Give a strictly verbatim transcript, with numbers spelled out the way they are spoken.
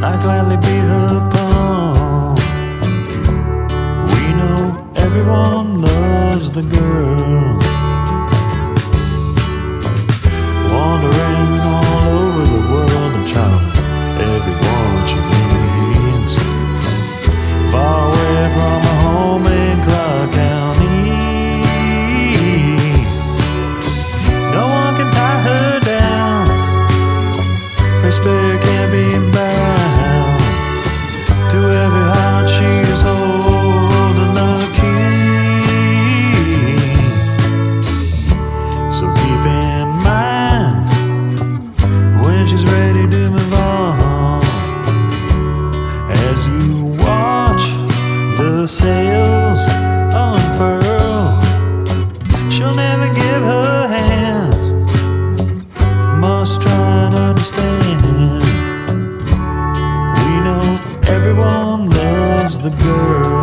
I'd gladly be her pawn. We know everyone loves the girl, wandering all over the world and charming everyone she meets. Far away from her home in Clark County, no one can tie her down. Her spirit can't be bound to every heart she's holding the key. So keep in mind when she's ready to move on, as you watch the sails unfurl. She'll never give her hand, must try and understand. We know everyone loves the girl.